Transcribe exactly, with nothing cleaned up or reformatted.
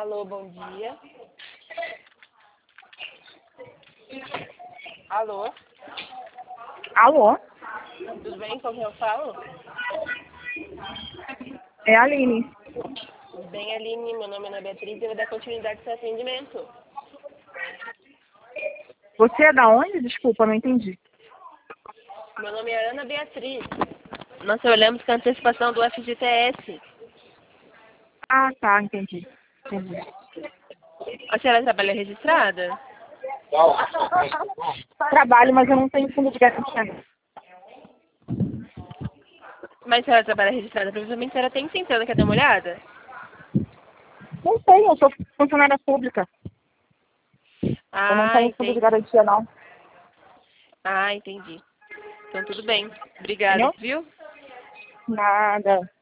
Alô, bom dia. Alô, Alô? tudo bem? Com quem eu falo? É a Aline. Tudo bem, Aline? Meu nome é Ana Beatriz e eu vou dar continuidade ao seu atendimento. Você é da onde? Desculpa, não entendi. Meu nome é Ana Beatriz. Nós trabalhamos com a antecipação do F G T S. Ah, tá, entendi. Entendi. A senhora trabalha registrada? Trabalho, mas eu não tenho fundo de garantia. Mas a senhora trabalha registrada, provavelmente a senhora tem sim, a senhora quer dar uma olhada? Não tenho, eu sou funcionária pública. Eu não Ah, tenho fundo de entendi. garantia, não. Ah, entendi. Então tudo bem. Obrigada, Entendeu? viu? Nada.